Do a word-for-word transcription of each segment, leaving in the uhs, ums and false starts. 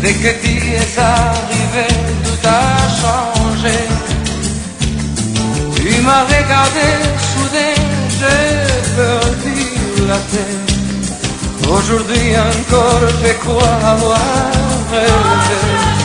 Dès que tu es arrivé, tout a changé. Tu m'as regardé, soudain, j'ai perdu la tête. Aujourd'hui encore, je crois avoir rêvé.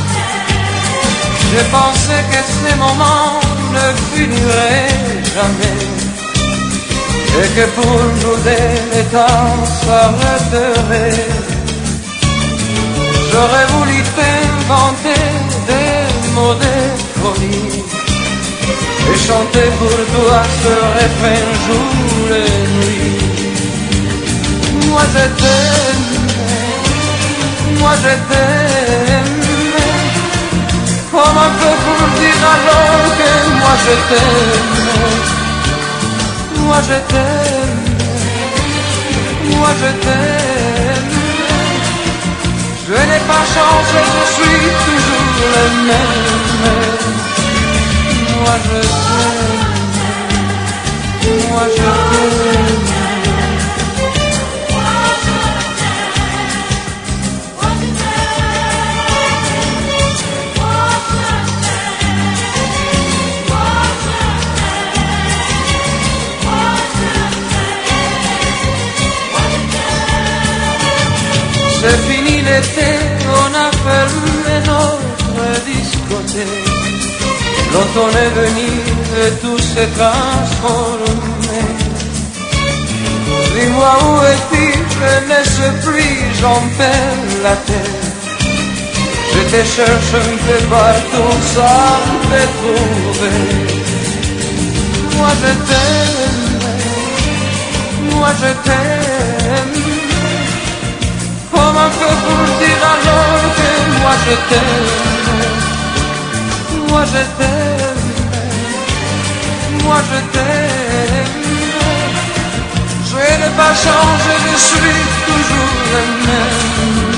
J'ai pensé que ces moments ne finiraient jamais, et que pour nous deux, le temps s'arrêterait. J'aurais voulu t'inventer des mots de folie et chanter pour toi ce refrain jour et nuit. Moi je t'aime, moi je t'aime. Comment peut pour dire alors que moi je t'aime? Moi je t'aime, moi je t'aime. Je n'ai pas changé, je suis toujours le même. Moi je t'aime, moi je t'aime. C'est fini l'été, on a fermé notre discothèque. L'automne est venu et tout s'est transformé. Dis-moi où es-tu, je ne sais plus, j'en perds la tête. Je te cherche un peu partout sans te trouver. Moi je t'aime, moi je t'aime. Comment peut pour dire alors que moi je t'aime? Moi je t'aime, moi je t'aime. Je n'ai pas changé, je suis toujours le même.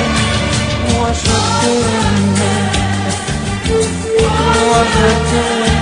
Moi je t'aime, moi je t'aime.